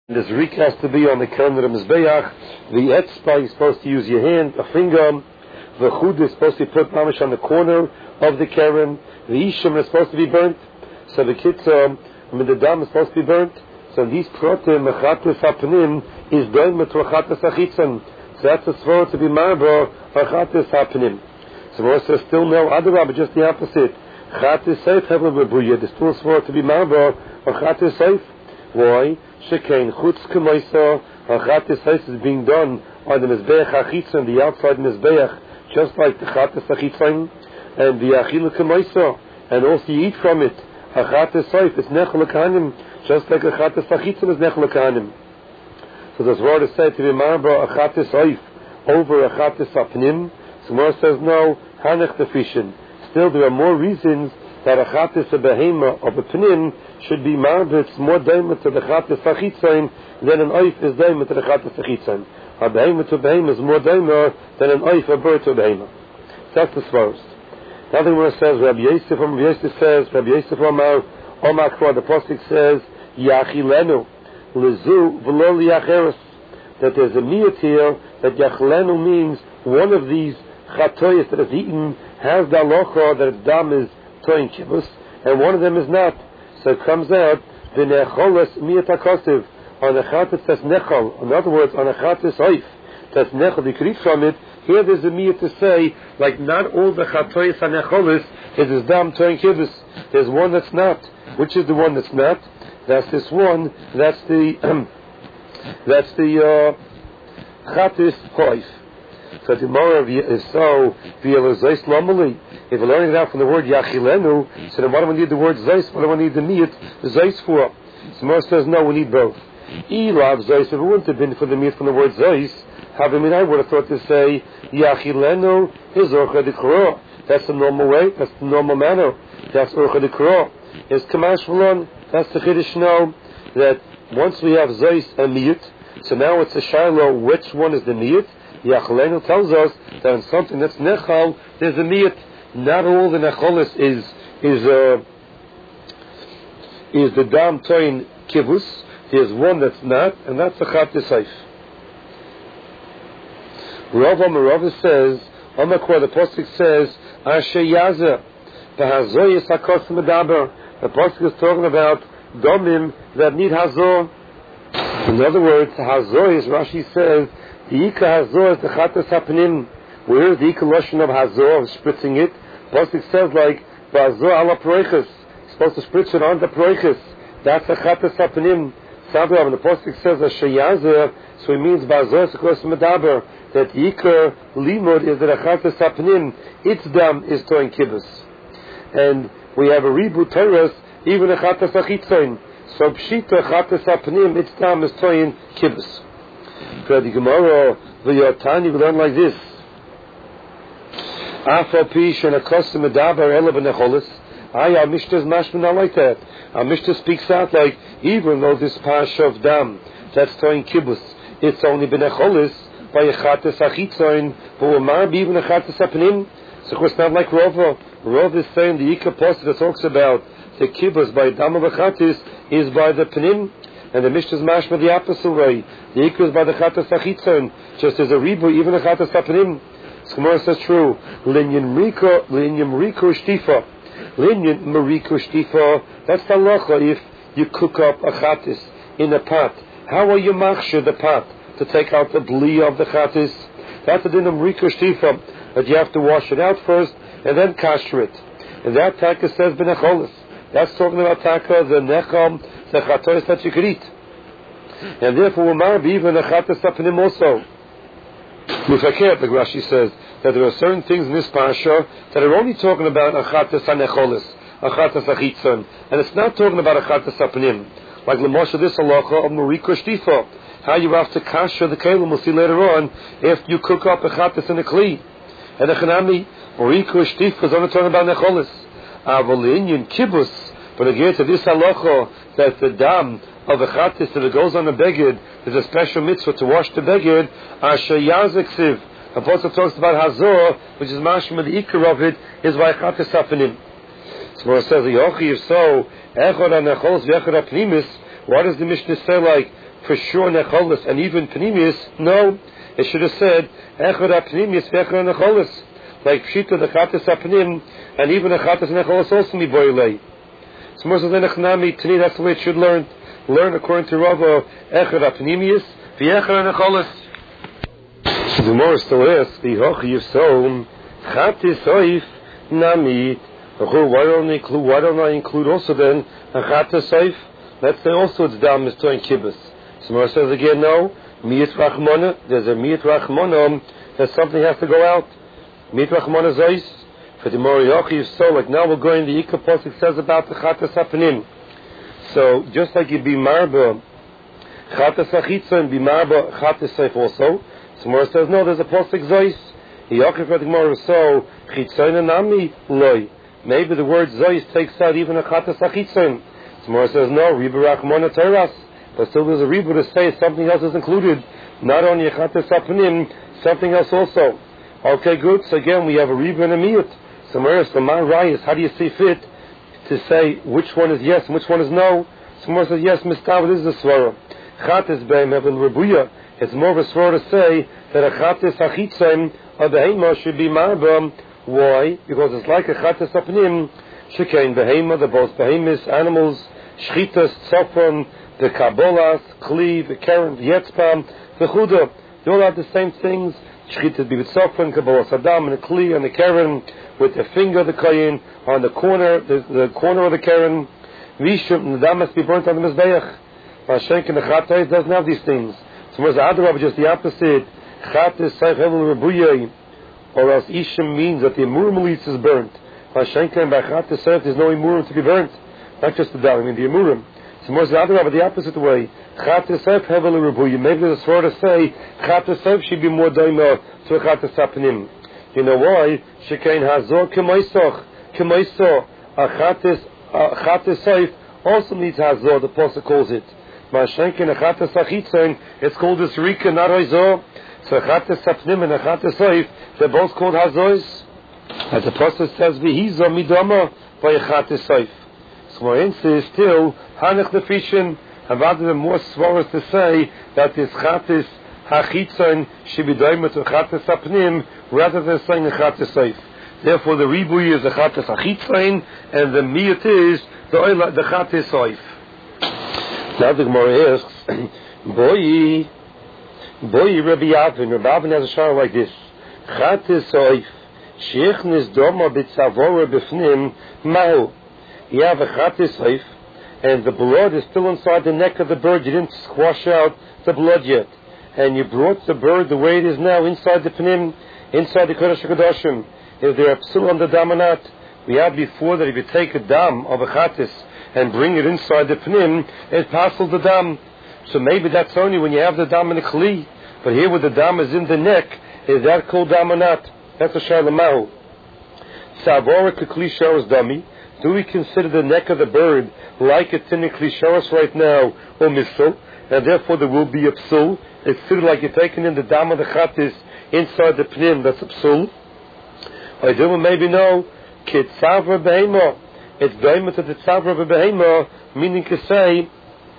This rik has to be on the calendar of Mizbeach. The etzba, you're supposed to use your hand, a finger. The chud is supposed to be put mamish on the corner of the keren. The isham is supposed to be burnt. So the kitzah, the dam is supposed to be burnt. So these protim, achatis hapnim, is doima to achatis achitzan. So that's a svara to be marba, achatis hapnim. So Moshe says still no, adarabah, just the opposite. Chatis seif hevel rebuya. There's still a svara to be marba, achatis seif. Why? Shekain chutz k'moisa, achatis seif is being done on the mizbeach achitzan, the outside mizbeach, just like the chatis achitzan, and the achilu k'moisa, and also you eat from it. Achatis seif is nechel l'kahanim, just like achatis achitzan is nechel l'kahanim. So this word is said to be marba achatis seif over achatis apnim. So Moshe says no, hanech defishin. Still, there are more reasons that achatis a behema of a pnim should be marba. It's more daima to the achatis achitzan than an oif is daima to the achatis achitzan. A behema to behema is more daima than an oif a bird to behema. That's the first. The other one says, Rabbi Yosef says, Rabbi Yosef Omar Kra, the Pasuk says, Yachilenu, Lezu, V'lo liyacheres, that there's a miyat here, that Yachilenu means one of these chatoyas that is eaten has the halacha that its dam is toyin kibbutz, and one of them is not. So it comes out, V'necholes miyat hakosiv, on a chatis that's nechol, in other words, on a chatis oif, that's nechol, you could eat from it. Here there's a miyat to say, like not all the chatoyas and necholis is dam toyin kibbutz. There's one that's not. Which is the one that's not? That's this one. That's the chatis hoif. So the Gemara is so v'elazais lomali. If we're learning that from the word yachilenu, so then why do we need the word zais? What do we need the miyat zais for? So Gemara says no, we need both. Elav zais. If it wouldn't have been for the miyat from the word zais, I would have thought to say yachilenu is orcha dekro. That's the normal way. That's the normal manner. That's orcha dekro. Is kamash v'lon. That's the chiddush now that once we have zais and miyut, so now it's a shiloh. Which one is the miyut? Yachlenu tells us that in something that's nechal, there's a miyut. Not all the necholis is the dam toin kibbutz. There's one that's not, and that's the chatis seif. Rav Amar says, Amakor, the Pasuk says, Asher Yazer, the Hazoyis HaKos Medaber. The Pasuk is talking about domim that need Hazor. In other words, Hazor is, Rashi says, the Ika Hazor is the Chatas HaPnim. Where is the Ika Lashon of Hazor, of spritzing it? Pasuk says like, Hazor ala Proiches. You're supposed to spritz it on the Proiches. That's the Chatas HaPnim. When the Pasuk says Asher Yazer, so it means Hazor is HaKos Medaber. That Yikar Limud is the Chatas HaPnim. Its dam is toin kibbutz. And we have a reboot Torah, even a Chatas HaChitzon. So Pshita Chatas HaPnim, its dam is toin kibbutz. For the Gemara, the Yotani, we learn like this. Afal Pish and a custom Medaber Ela B'necholis. Our Mishnah is mashman not like that. Our Mishnah speaks out like, even though this Pasha of dam, that's toin kibbutz, it's only B'necholis, by a chatas achitzon, but will man be even a chatas apnim? So it's not like Rova. Rova is saying the Ika Post that talks about the kibbutz by dam of a chatis is by the pnim, and the Mishnah is mashma the opposite way. The Ika is by the chatas achitzon, just as a ribu, even a chatas apnim. Gemara says true. Linyan Riko Shtifa. Linyan Mariko Shtifa. That's the halacha if you cook up a chatis in a pot. How will you machshir the pot? To take out the bli of the chatis. That's the din of Riko Shtifa, that you have to wash it out first and then kasher it. And that taka says b'necholis. That's talking about taka, the necham, the chatois that you could eat. And therefore, we might be even a chatas apnim also. Mufakir, like Rashi says, that there are certain things in this parasha that are only talking about a chatas hanecholis, a chatas achitzon, and it's not talking about a chatas apnim. Like Lamosha, this halacha of Riko Shtifa. How you have to kasher the kelim, we'll see later on, after you cook up a chatas and a kli. And a chanami, Riko Shtifa is only talking about necholis. Avalinian kibbutz, but again to this halacha, that the dam of a chatas that it goes on the beged, there's a special mitzvah to wash the beged, Asher Yazeksiv. The Apostle talks about Hazor, which is mashma, the ikar of it, is by chatas hapanim. So when it says, Yochi, if so, Echad ha-necholis v'echad ha-pnimis, why does the Mishnah say like, for sure necholis and even pnimius. No, it should have said echad apnimius v'echad necholis, like pshita the chatas apnim and even the chatas necholis also miboilei. So Moses lenachnami tani, that's the way it should learn according to Rava echad apnimius v'echad necholis. So the more still asks the hochi yivsom chatas oif nami. Why don't I include also then a chatas oif? Let's say also it's dam is toin kibbutz. So Moses says again, no. Miyat rachmona. There's a miyat rachmona that something has to go out. Miyat rachmona zois for the moriyachi. So like now we're going. The Ikar Pasuk says about the chatas hapanim. So just like you be marba chatas achitza and be marba chatas seif also. So Moses says no. There's a Pasuk zois. Yaakov for the Gemara so chitzayin nami loy. Maybe the word zois takes out even a chatas achitzayin. So Moses says no. Riba rachmona teras. But still there's a riba to say something else is included. Not only a chatas hapanim, something else also. Okay, good. So again, we have a riba and a miyut. So Moses, the man rayas, how do you see fit to say which one is yes and which one is no? So Moses says yes, mistav, this is a svara. Chatas beim hevel rebuya. It's more of a svara to say that a chatas achitzaim or behema should be marba. Why? Because it's like a chatas hapanim. Shekain behema, the both behemis, animals, shchitas, tzofon, the Kabbalas, Kli, the Karen, the Yetzpam, the Chuda, they all have the same things. Shechita be with Sofran, Kabbalas Adam, and the Kli, and the Karen, with the finger of the Kayin, on the corner, the corner of the Karen. Rishum, and the Dam must be burnt on the Mizbeach. Mashenk and the Chatais doesn't have these things. So whereas the Adarab, just the opposite, Chatais, Saif, Hevel, Rabuyay, or else Ishim means that the Emurim Elitz is burnt. Mashenk and by Chatais, Saif, there's no Emurim to be burnt. Not just the Dam, I mean the Emurim. So more the opposite way. Chatas seif hevel rebuya. Maybe there's a sort to say chatas seif should be more daima to a chatas hapanim. You know why? Shekain hazor k'maisoch a chatas seif also needs hazor. The pasuk calls it. Mashenkin a chatas achitzain. It's called this rika not hazor. So chatas hapanim and a chatas seif they're both called hazors. As the pasuk says, v'hizo midama by a chatas seif. So my answer is still Hanach the Fishin, and rather than more svaras to say that this chatis hachitzon should be daima to chatis apnim rather than saying a chatis seif. Therefore, the ribui is a chatis hachitzon, and the miyut is the chatis seif. Now the Gemara asks, Boy Rabbi Avin. Rabbi Avin has a shara like this: chatis seif sheichnis doma b'tzavora b'fnim mahu. You have a chatis seif, and the blood is still inside the neck of the bird. You didn't squash out the blood yet, and you brought the bird the way it is now inside the pnim, inside the kodesh hakadoshim. Is there a psul on the dam or not? We had before that if you take a dam of a chatis and bring it inside the pnim, it passes the dam. So maybe that's only when you have the dam in the kli. But here, where the dam is in the neck, is that called dam or not? That's a shalamahu. Savora kli shows dummy. Do we consider the neck of the bird like it's in the klisharos right now, or missile, and therefore there will be a psul? It's still like you're taking in the dam of the chatis inside the pnim, that's a psul. I do maybe no, kitzavra behema. It's behema to the tzavra behema, meaning to say,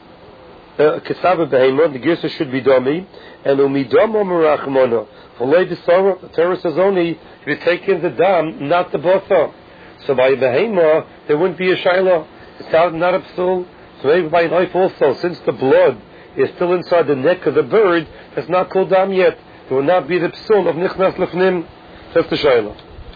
kitzavra behema, the girsa should be domi, and umidama merachmona. For lady Sarah, the Torah says only if you take in the dam, not the botha. So by behema, there wouldn't be a shayla. It's not a psul. So maybe by knife also, since the blood is still inside the neck of the bird, it's not called dam yet. There will not be the psul of nichnas lefnim. That's the shayla.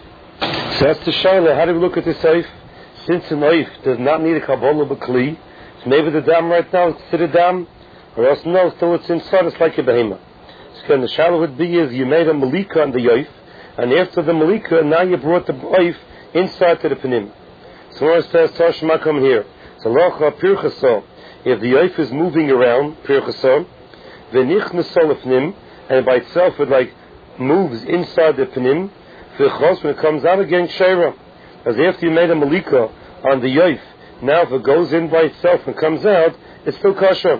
So that's the shayla. How do we look at the seif? Since a knife does not need a kabbalah b'kli, so maybe the dam right now is considered dam, or else no, still it's inside. It's like a behema. So the shayla would be is you made a malika on the yoif, and after the malika, now you brought the yoif inside to the panim. So it says, Toshma, come here. So locha pirchaso, if the yoif is moving around, pirchaso, v'nichnaso lefnim, and by itself it like moves inside the panim, v'chos, when it comes out again, sheira. As after you made a malika on the yoif, now if it goes in by itself and comes out, it's still kosher.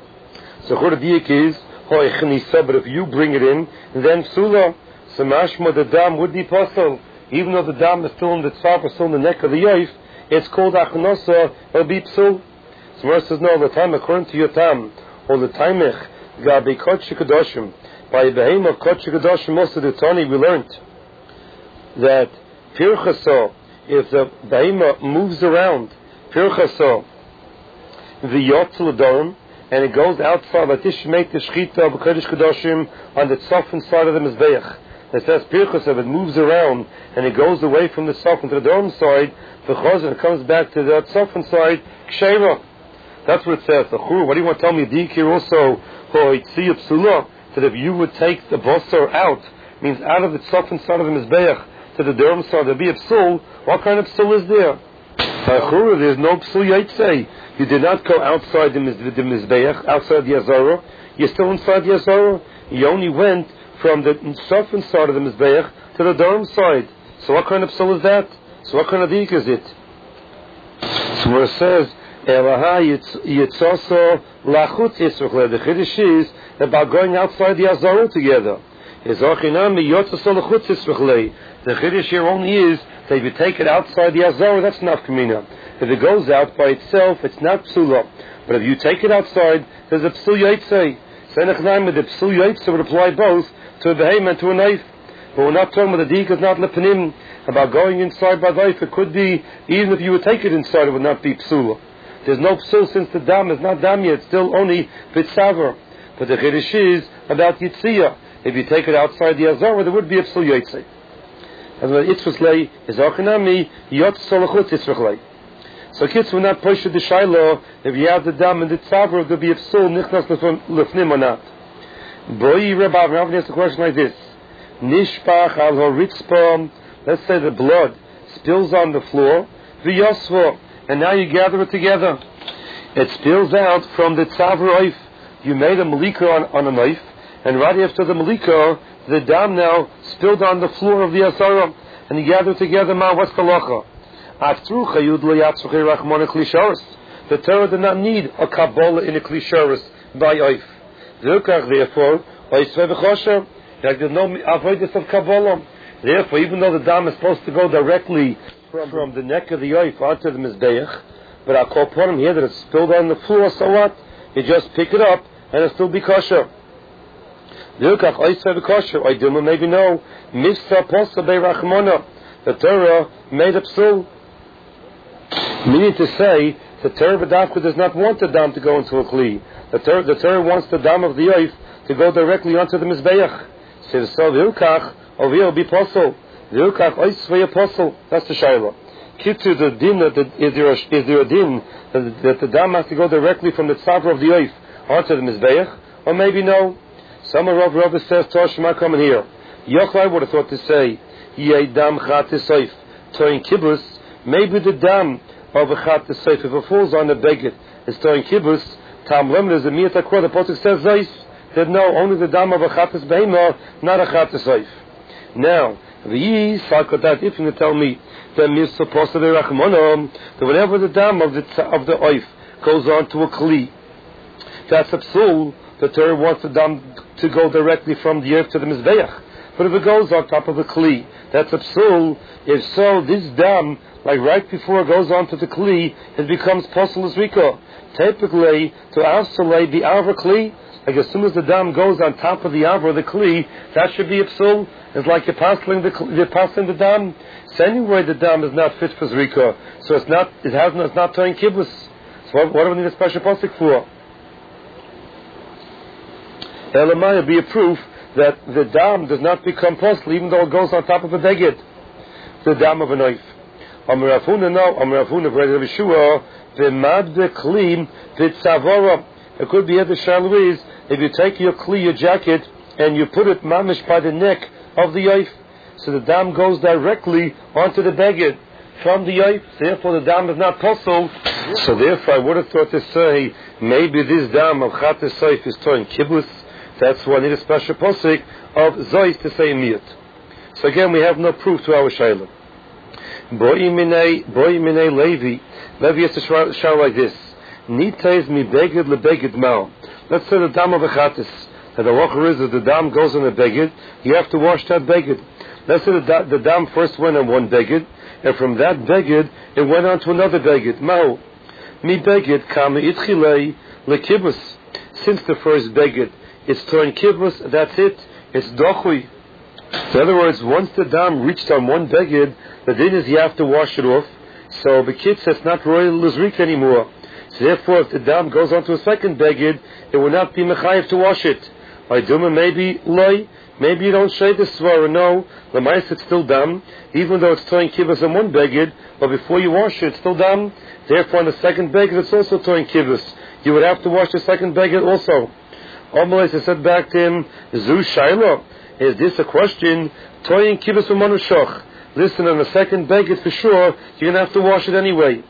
So churadiyak is, but if you bring it in, then psula, so mashma the dam would be possible. Even though the dam is still in the tzaf, or still in the neck of the yoif, it's called achnosa, it'll be psul. So Moshe says, no, the time according to your tam, or the taimech gabi kodesh kadoshim. By the behem of kodesh kadoshim, most of the Tani we learned that pirchaso, if the behema moves around, pirchaso v'yot l'dorim, and it goes outside, like this should make the shechita of kodesh kadoshim on the tzofin side of the mizbeach. It says pirchaso, if it moves around and it goes away from the tzofin to the dorim side, v'chos, and it comes back to the tzofin side, ksheva. That's what it says. What do you want to tell me? Dikir also, hoitziyah psula, that if you would take the basar out, means out of the tzofin side of the mizbeach to the derm side, there'd be a psul. What kind of psul is there? There's no psul yaitzei. You did not go outside the mizbeach, outside the azara. You're still inside the azara. You only went from the tzofin side of the mizbeach to the derm side. So what kind of psul is that? So what kind of dik is it? So where it says, Yitzoso lachutz Yisrach. The chiddush is about going outside the azara together. The chiddush here only is that if you take it outside the azara, that's nafkamina. If it goes out by itself, it's not psula. But if you take it outside, there's a psul yaitzei. Senechnaim, the psul yaitzei would apply both to a behemoth and to a knife. But we're not talking about the dik is not lepanim, about going inside by knife. It could be, even if you would take it inside, it would not be psula. There's no psul since the dam is not dam yet, it's still only bitzaver. But the chiddush is about yitziyah. If you take it outside the azara, there would be a psul yaitzei. And the itzvah is achinami yot solachut itzvah. So kids will not push the shaila if you have the dam and the tzaver, there'll be a psul nichnas lefnim or not. Boi Rabbi Rav asks a question like this: Nishpach al horitzpah. Let's say the blood spills on the floor, v'yosvo, and now you gather it together. It spills out from the tzaver oif. You made a malika on a knife, and right after the malika, the dam now spilled on the floor of the asara, and you gather it together. Ma, what's the lacha? The Torah did not need a kabbalah in a klisharis by oif. Therefore, there's no avoidance of kabbalah. Therefore, even though the dam is supposed to go directly from the neck of the oif onto the mizbeach, but I call upon him here that it's spilled on the floor, so what? You just pick it up and it'll still be kosher. Maybe no. The Torah made a psul. Meaning to say, the Torah B'davka does not want the dam to go into a kli. The Torah wants the dam of the oif to go directly onto the mizbeach. So v'ilkach, over here will be posel. V'ilkach oisvei posel. That's the shayla. Kitzu, the din, is there a din that the dam has to go directly from the tzaver of the oif onto the mizbeach? Or maybe no. Some of Rav says, Toshma, come in here. Yochai would have thought to say, Yei dam chatis oif. Toin kibbutz, maybe the dam of a chatis oif, if it falls on the beged, is toin kibbutz, tam lemon is a miyat akwa, the Pasuk says zeis, that no, only the dam of a chatis behema, not a chatis oif. Now, the Salkotat, if you tell me that supposed to be rachmonom, that whenever the dam of the oif goes on to a kli, that's a psul. The Torah wants the dam to go directly from the earth to the mizbeach. But if it goes on top of a kli, that's a psul. If so, this dam, like right before it goes on to the kli, it becomes posel as rika. Typically, to avsalei the avra kli, like as soon as the dam goes on top of the avra, the kli, that should be a psul. It's like you're passing the dam. So anyway, the dam is not fit for zrika, so it's not turning kibbutz. So what do we need a special pasuk for? Elamaya be a proof that the dam does not become posel even though it goes on top of a beged. The dam of a knife. Amar Rafuna v'Rav Yeshua v'mad v'kli v'tzavora. It could be at the Louise, if you take your kli, your jacket, and you put it mamish by the neck of the oif, so the dam goes directly onto the beged from the oif. Therefore, the dam is not posel. So therefore, I would have thought to say maybe this dam of chatis oif is toin kibbutz. That's why I need a special posik of zois to say miyut. So again, we have no proof to our shayla. Boi minei Levi. Levi has to shout like this. Nitaiz mi beged lebeged mal. Let's say the dam of a chatis. And the lacher is that the dam goes on a beged, you have to wash that beged. Let's say the dam first went on one beged, and from that beged, it went on to another beged. Mao. Mi beged kama itchilei lekibus. since the first beged, it's toin kibbutz, that's it, it's dochui. In other words, once the dam reached on one beged, the din is you have to wash it off. So the kid says not royal lizrik anymore. So therefore, if the dam goes on to a second beged, it will not be mechayev to wash it. By duma, maybe loy, maybe you don't say this svara. No, the mice it's still dam, even though it's toin kibbutz on one beged. But before you wash it, it's still dam. Therefore, on the second beged, it's also toin kibbutz. You would have to wash the second beged also. Amalei said back to him, Zu Shaila, is this a question? Toyin kibbutz v'manushach. Listen, on the second beged for sure, you're going to have to wash it anyway.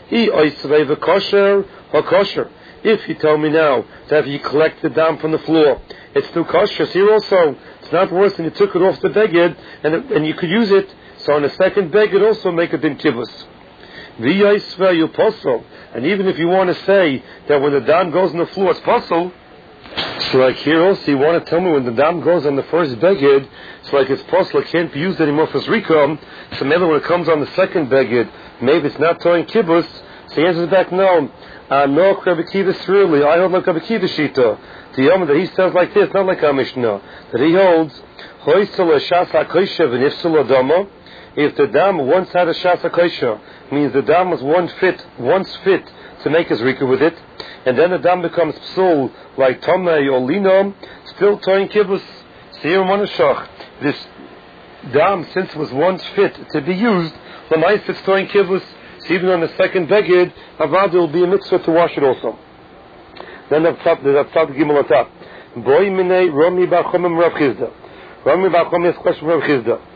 If you tell me now that if you collect the dam from the floor, it's still kosher. So here also, it's not worse than you took it off the beged and you could use it. So on the second beged also make a din kibbutz. You posel. And even if you want to say that when the dam goes on the floor, it's posel. So like here also, you want to tell me when the dam goes on the first beged, it's like it's possible, it can't be used anymore for zrika. So maybe when it comes on the second beged, maybe it's not toin kibbutz. So he answers back, no. No, Rabbi Kiva really. I hold like Rabbi Kiva shita. The Yom that he says like this, not like our Mishnah. That he holds, if the dam once had a shasa kaisha, means the dam was once fit to make his rika with it, and then the dam becomes psul like tomei or linam, still toin kibbutz. Seir manashach. This dam, since it was once fit to be used, the mice it's toin kibbutz. So even on the second beged, avad will be a mitzvah to wash it also. Then the gimel atap. Boy minei Rami bar Chomim Rav Chizda. Rami bar Chomim has a question from Rav Chizda.